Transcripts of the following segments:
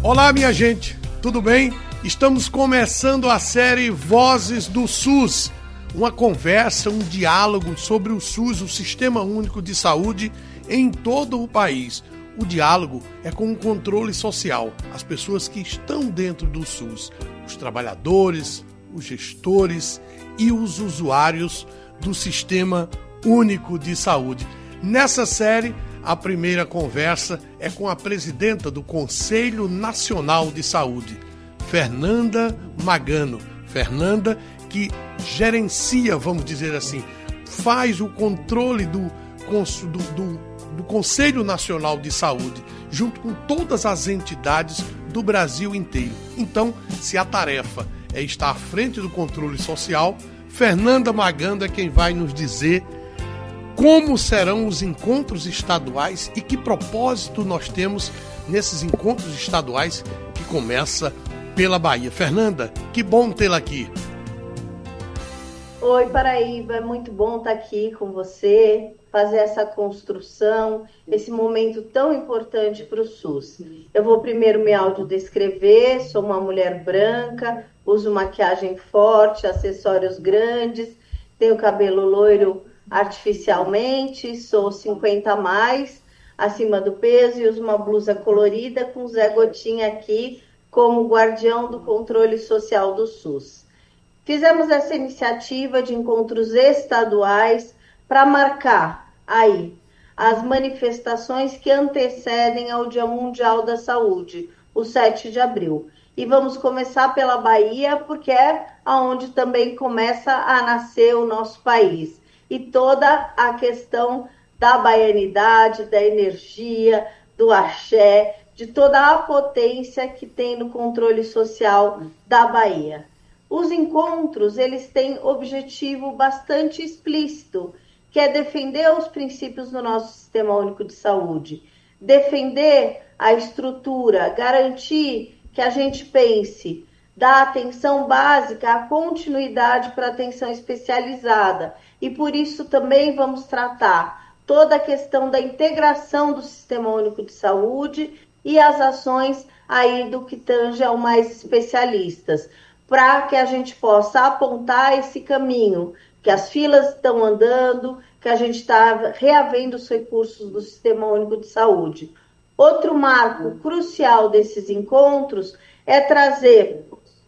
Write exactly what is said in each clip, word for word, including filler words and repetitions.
Olá, minha gente, tudo bem? Estamos começando a série Vozes do SUS, uma conversa, um diálogo sobre o SUS, o Sistema Único de Saúde, em todo o país. O diálogo é com o controle social, as pessoas que estão dentro do SUS, os trabalhadores, os gestores e os usuários do Sistema Único de Saúde. Nessa série, a primeira conversa é com a presidenta do Conselho Nacional de Saúde, Fernanda Magano. Fernanda, que gerencia, vamos dizer assim, faz o controle do, do, do, do Conselho Nacional de Saúde, junto com todas as entidades do Brasil inteiro. Então, se a tarefa é estar à frente do controle social, Fernanda Magano é quem vai nos dizer como serão os encontros estaduais e que propósito nós temos nesses encontros estaduais que começa pela Bahia. Fernanda, que bom tê-la aqui. Oi, Paraíba, é muito bom estar aqui com você, fazer essa construção, esse momento tão importante para o SUS. Eu vou primeiro me autodescrever, sou uma mulher branca, uso maquiagem forte, acessórios grandes, tenho cabelo loiro artificialmente, sou cinquenta a mais, acima do peso e uso uma blusa colorida com Zé Gotinha aqui como guardião do controle social do SUS. Fizemos essa iniciativa de encontros estaduais para marcar aí as manifestações que antecedem ao Dia Mundial da Saúde, o sete de abril. E vamos começar pela Bahia, porque é onde também começa a nascer o nosso país. E toda a questão da baianidade, da energia, do axé, de toda a potência que tem no controle social da Bahia. Os encontros, eles têm objetivo bastante explícito, que é defender os princípios do nosso Sistema Único de Saúde, defender a estrutura, garantir que a gente pense da atenção básica à continuidade para atenção especializada. E por isso também vamos tratar toda a questão da integração do Sistema Único de Saúde e as ações aí do que tange ao mais especialistas, para que a gente possa apontar esse caminho, que as filas estão andando, que a gente está reavendo os recursos do Sistema Único de Saúde. Outro marco crucial desses encontros é trazer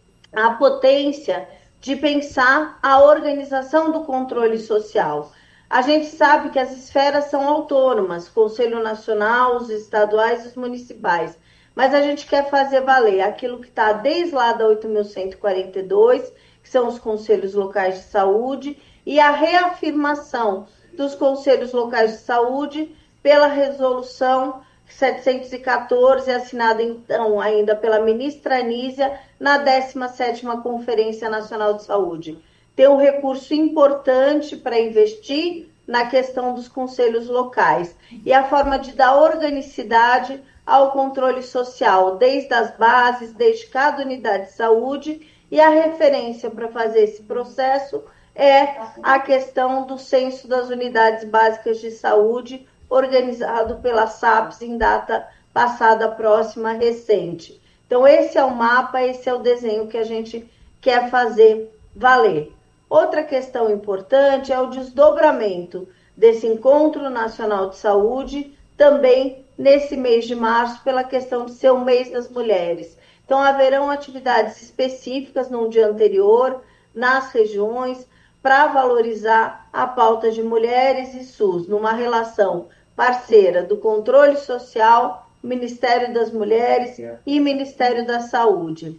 a potência de pensar a organização do controle social. A gente sabe que as esferas são autônomas, Conselho Nacional, os estaduais e os municipais, mas a gente quer fazer valer aquilo que está desde lá da oito mil cento e quarenta e dois, que são os Conselhos Locais de Saúde, e a reafirmação dos Conselhos Locais de Saúde pela resolução setecentos e quatorze, assinada então ainda pela ministra Anísia na décima sétima Conferência Nacional de Saúde. Tem um recurso importante para investir na questão dos conselhos locais e a forma de dar organicidade ao controle social, desde as bases, desde cada unidade de saúde, e a referência para fazer esse processo é a questão do censo das unidades básicas de saúde, organizado pela SAPES em data passada, próxima, recente. Então, esse é o mapa, esse é o desenho que a gente quer fazer valer. Outra questão importante é o desdobramento desse Encontro Nacional de Saúde, também nesse mês de março, pela questão de ser o mês das mulheres. Então, haverão atividades específicas no dia anterior, nas regiões, para valorizar a pauta de mulheres e SUS, numa relação parceira do controle social, Ministério das Mulheres e Ministério da Saúde.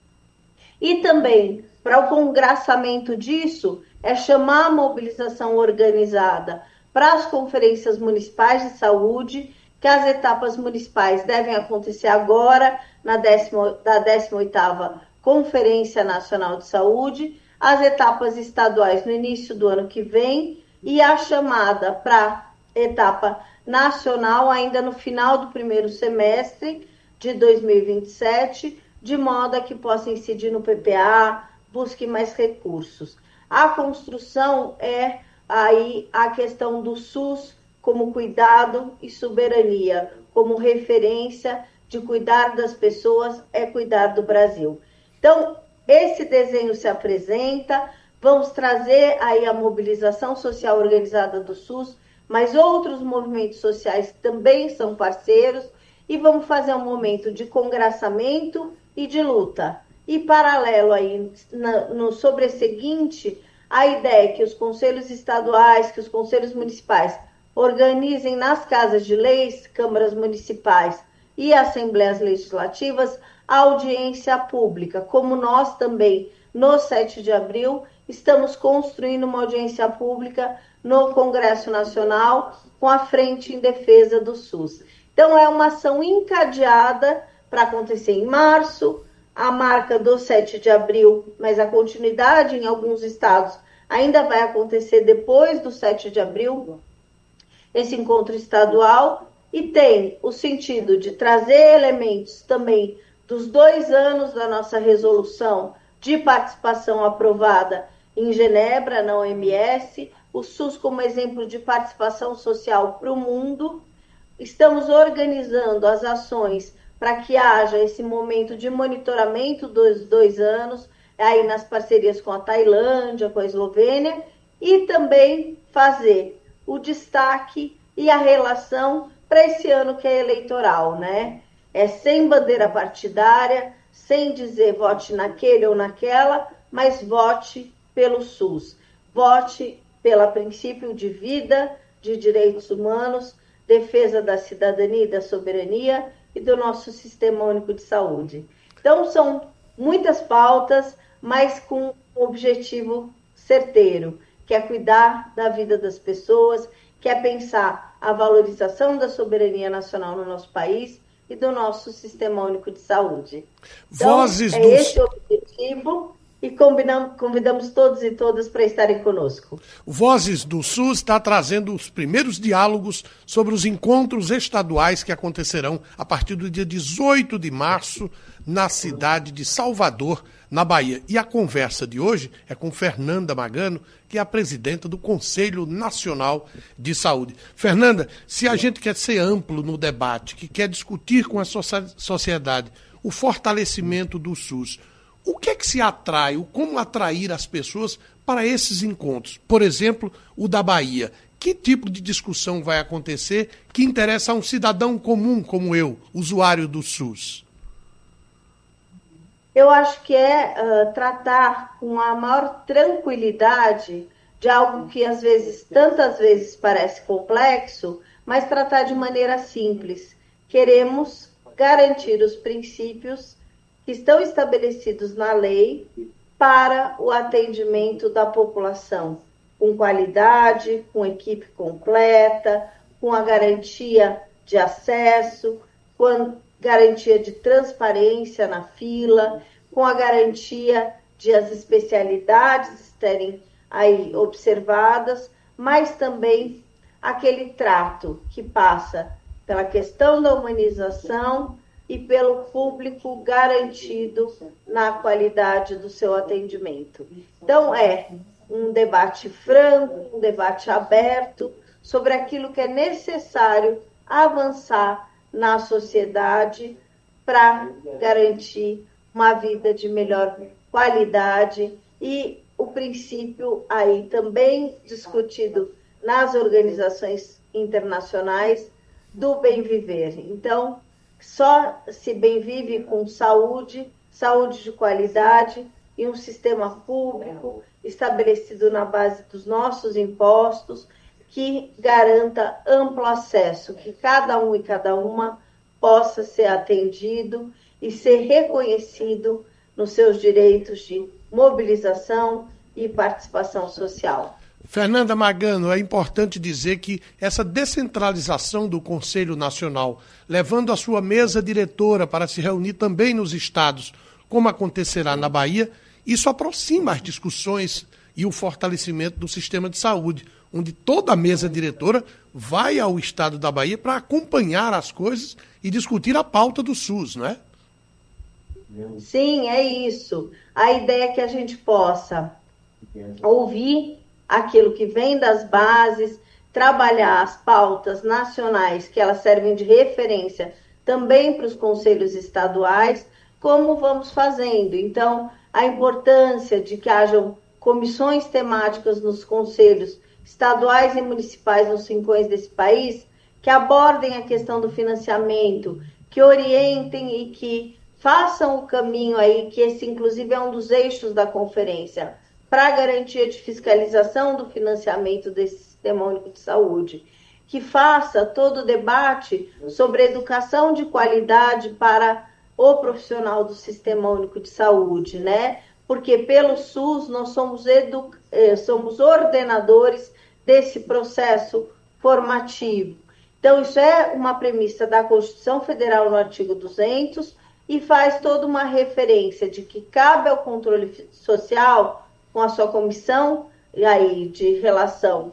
E também, para o congraçamento disso, é chamar a mobilização organizada para as conferências municipais de saúde, que as etapas municipais devem acontecer agora, na décima, da décima oitava Conferência Nacional de Saúde, as etapas estaduais no início do ano que vem e a chamada para etapa nacional ainda no final do primeiro semestre de dois mil e vinte e sete, de modo a que possa incidir no P P A, busque mais recursos. A construção é aí a questão do SUS como cuidado e soberania, como referência de cuidar das pessoas é cuidar do Brasil. Então, esse desenho se apresenta, vamos trazer aí a mobilização social organizada do SUS, mas outros movimentos sociais também são parceiros, e vamos fazer um momento de congraçamento e de luta. E paralelo aí, na, no sobresseguinte, a ideia é que os conselhos estaduais, que os conselhos municipais organizem nas casas de leis, câmaras municipais e assembleias legislativas a audiência pública, como nós também, no sete de abril, estamos construindo uma audiência pública no Congresso Nacional com a Frente em Defesa do SUS. Então, é uma ação encadeada para acontecer em março, a marca do sete de abril, mas a continuidade em alguns estados ainda vai acontecer depois do sete de abril, esse encontro estadual, e tem o sentido de trazer elementos também dos dois anos da nossa resolução de participação aprovada em Genebra, na O M S, o SUS como exemplo de participação social para o mundo. Estamos organizando as ações para que haja esse momento de monitoramento dos dois anos, aí nas parcerias com a Tailândia, com a Eslovênia, e também fazer o destaque e a relação para esse ano que é eleitoral, né? É sem bandeira partidária, sem dizer vote naquele ou naquela, mas vote pelo SUS. Vote pelo princípio de vida, de direitos humanos, defesa da cidadania e da soberania e do nosso Sistema Único de Saúde. Então, são muitas pautas, mas com um objetivo certeiro, que é cuidar da vida das pessoas, que é pensar a valorização da soberania nacional no nosso país e do nosso Sistema Único de Saúde. Então, Vozes é dos... esse o objetivo e combinamos, convidamos todos e todas para estarem conosco. Vozes do SUS está trazendo os primeiros diálogos sobre os encontros estaduais que acontecerão a partir do dia dezoito de março na cidade de Salvador, na Bahia. E a conversa de hoje é com Fernanda Magano, que é a presidenta do Conselho Nacional de Saúde. Fernanda, se a gente quer ser amplo no debate, que quer discutir com a sociedade o fortalecimento do SUS, o que é que se atrai, como atrair as pessoas para esses encontros? Por exemplo, o da Bahia. Que tipo de discussão vai acontecer que interessa a um cidadão comum como eu, usuário do SUS? Eu acho que é uh, tratar com a maior tranquilidade de algo que às vezes, tantas vezes parece complexo, mas tratar de maneira simples. Queremos garantir os princípios que estão estabelecidos na lei para o atendimento da população, com qualidade, com equipe completa, com a garantia de acesso, com a garantia de transparência na fila, com a garantia de as especialidades terem aí observadas, mas também aquele trato que passa pela questão da humanização e pelo público garantido na qualidade do seu atendimento. Então, é um debate franco, um debate aberto sobre aquilo que é necessário avançar na sociedade para garantir uma vida de melhor qualidade e o princípio aí também discutido nas organizações internacionais do bem viver. Então, só se bem vive com saúde, saúde de qualidade e um sistema público estabelecido na base dos nossos impostos que garanta amplo acesso, que cada um e cada uma possa ser atendido e ser reconhecido nos seus direitos de mobilização e participação social. Fernanda Magano, é importante dizer que essa descentralização do Conselho Nacional, levando a sua mesa diretora para se reunir também nos estados, como acontecerá na Bahia, isso aproxima as discussões e o fortalecimento do sistema de saúde, onde toda a mesa diretora vai ao estado da Bahia para acompanhar as coisas e discutir a pauta do SUS, não é? Sim, é isso. A ideia é que a gente possa ouvir aquilo que vem das bases, trabalhar as pautas nacionais, que elas servem de referência também para os conselhos estaduais, como vamos fazendo. Então, a importância de que hajam comissões temáticas nos conselhos estaduais e municipais nos rincões desse país, que abordem a questão do financiamento, que orientem e que façam o caminho aí, que esse inclusive é um dos eixos da conferência, para a garantia de fiscalização do financiamento desse Sistema Único de Saúde, que faça todo o debate sobre educação de qualidade para o profissional do Sistema Único de Saúde, né? Porque pelo SUS nós somos, edu... somos ordenadores desse processo formativo. Então, isso é uma premissa da Constituição Federal no artigo duzentos e faz toda uma referência de que cabe ao controle social, com a sua comissão aí, de relação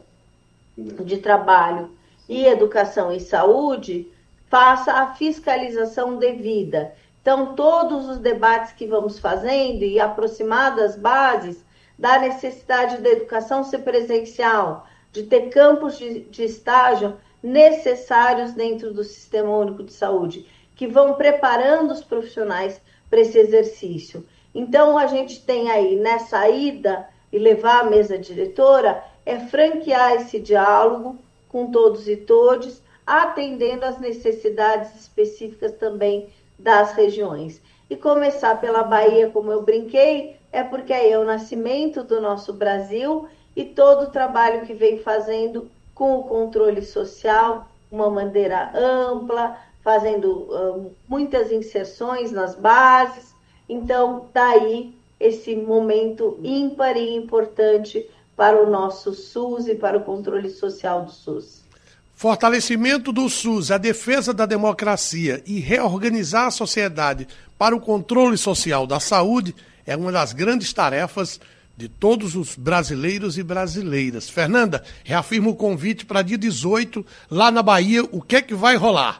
de trabalho e educação e saúde, faça a fiscalização devida. Então, todos os debates que vamos fazendo e aproximar das bases da necessidade da educação ser presencial, de ter campos de, de estágio necessários dentro do Sistema Único de Saúde, que vão preparando os profissionais para esse exercício. Então, a gente tem aí, nessa ida e levar a mesa diretora, é franquear esse diálogo com todos e todes, atendendo às necessidades específicas também das regiões. E começar pela Bahia, como eu brinquei, é porque aí é o nascimento do nosso Brasil e todo o trabalho que vem fazendo com o controle social, uma maneira ampla, fazendo uh, muitas inserções nas bases. Então, daí esse momento ímpar e importante para o nosso SUS e para o controle social do SUS. Fortalecimento do SUS, a defesa da democracia e reorganizar a sociedade para o controle social da saúde é uma das grandes tarefas de todos os brasileiros e brasileiras. Fernanda, reafirma o convite para dia dezoito, lá na Bahia. O que é que vai rolar?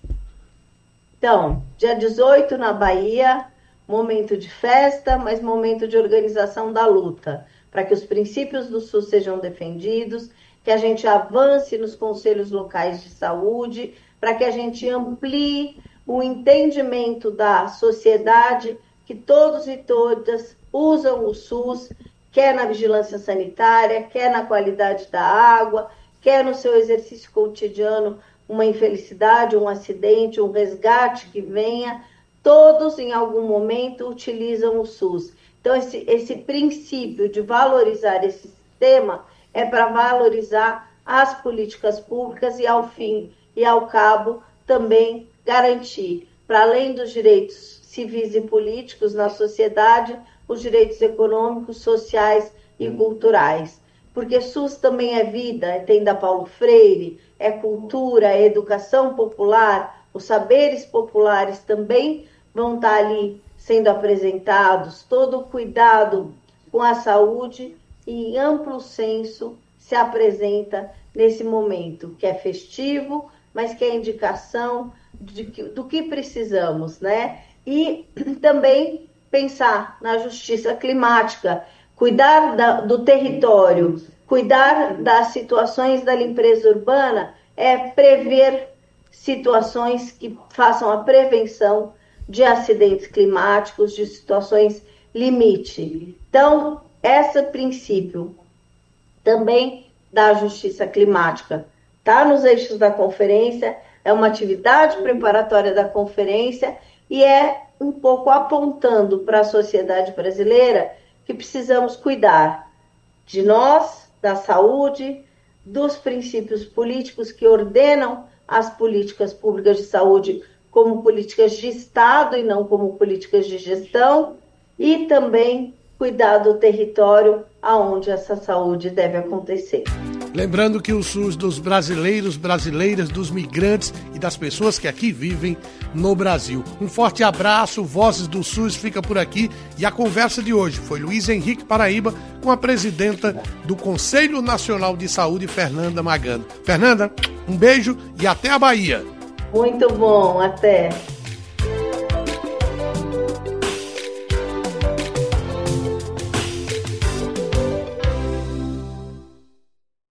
Então, dia dezoito na Bahia, momento de festa, mas momento de organização da luta, para que os princípios do SUS sejam defendidos, que a gente avance nos conselhos locais de saúde, para que a gente amplie o entendimento da sociedade, que todos e todas usam o SUS, quer na vigilância sanitária, quer na qualidade da água, quer no seu exercício cotidiano, uma infelicidade, um acidente, um resgate que venha, todos em algum momento utilizam o SUS. Então, esse, esse princípio de valorizar esse sistema é para valorizar as políticas públicas e, ao fim e ao cabo, também garantir, para além dos direitos civis e políticos na sociedade, os direitos econômicos, sociais e culturais. Porque SUS também é vida, tem da Paulo Freire, é cultura, é educação popular, os saberes populares também vão estar ali sendo apresentados, todo o cuidado com a saúde e, em amplo senso, se apresenta nesse momento, que é festivo, mas que é indicação de que, do que precisamos, né? E também pensar na justiça climática, cuidar da, do território, cuidar das situações da limpeza urbana, é prever situações que façam a prevenção de acidentes climáticos, de situações limite. Então, esse princípio também da justiça climática está nos eixos da conferência, é uma atividade preparatória da conferência e é um pouco apontando para a sociedade brasileira que precisamos cuidar de nós, da saúde, dos princípios políticos que ordenam as políticas públicas de saúde como políticas de Estado e não como políticas de gestão, e também cuidar do território aonde essa saúde deve acontecer. Lembrando que o SUS dos brasileiros, brasileiras, dos migrantes e das pessoas que aqui vivem no Brasil. Um forte abraço, Vozes do SUS fica por aqui e a conversa de hoje foi Luiz Henrique Paraíba com a presidenta do Conselho Nacional de Saúde, Fernanda Magano. Fernanda, um beijo e até a Bahia. Muito bom, até.